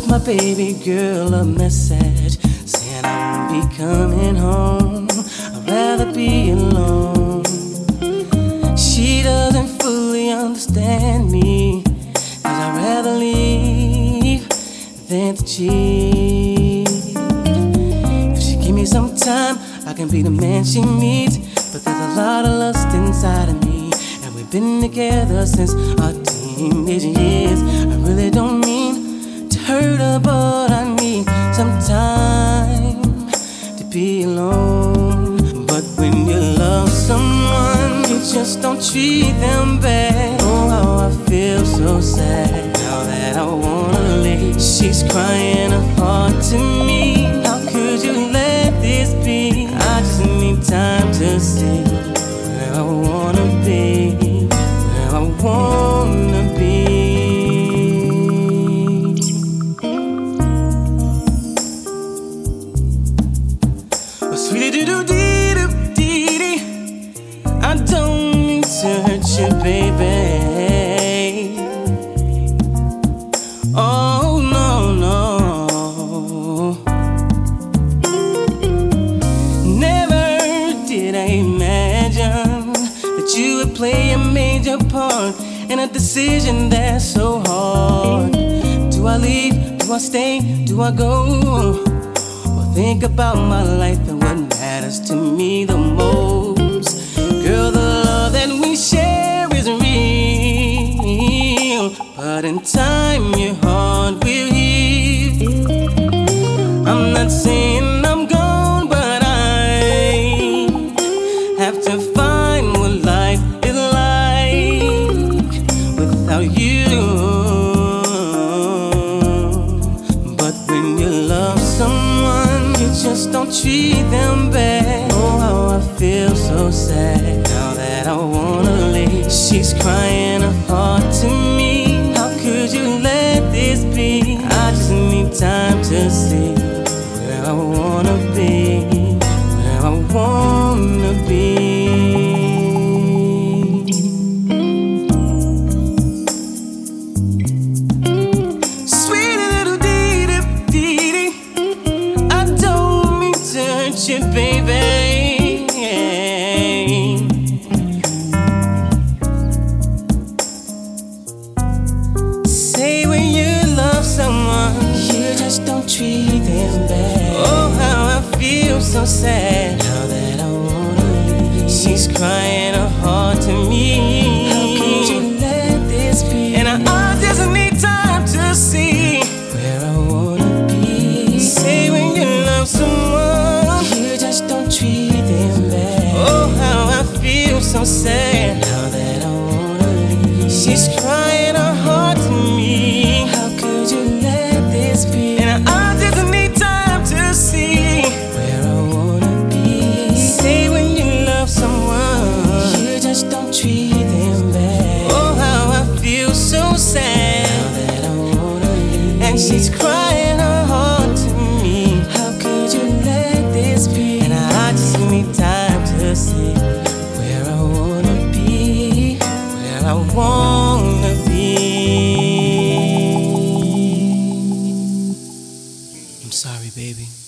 my baby girl a message saying I won't be coming home. I'd rather be alone. She doesn't fully understand me, 'cause I'd rather leave than to cheat. If she give me some time, I can be the man she needs. But there's a lot of lust inside of me, and we've been together since our teenage years. I really don't mean to hurt her, but I need some time to be alone. But when you love someone, you just don't treat them bad. Oh, how I feel so sad now that I wanna leave. She's crying her heart to me. How could you let this be? I just need time to see where I wanna be, where I wanna be. Sweetie doo dee doo dee dee, I don't mean to hurt you, baby. Oh no, no. Never did I imagine that you would play a major part in a decision that's so hard. Do I leave? Do I stay? Do I go? Think about my life and what matters to me the most. Girl, the love that we share is real, but in time your heart will heal. I'm not saying I'm gone, but I have to find what life is like without you. But when you love someone, just don't treat them bad. Oh, how I feel so sad now that I wanna leave. She's crying her heart to me. How could you let this be? I just need time to see where I wanna be, where I wanna be. Baby, say when you love someone, you just don't treat them bad. Oh, how I feel so sad now that I wanna leave. She's crying her heart to me. How could you let this be? And I just need time to see where I wanna be. Say when you love someone, don't treat them bad. Oh, how I feel so sad now that I wanna leave. She's crying her heart to me. How could you let this be? And I just need time to see where I wanna be. Say when you love someone, you just don't treat them bad. Oh, how I feel so sad now that I wanna leave. And she's crying her heart to me. How could you let this be? I just need time to see where I wanna be, where I wanna be. I'm sorry, baby.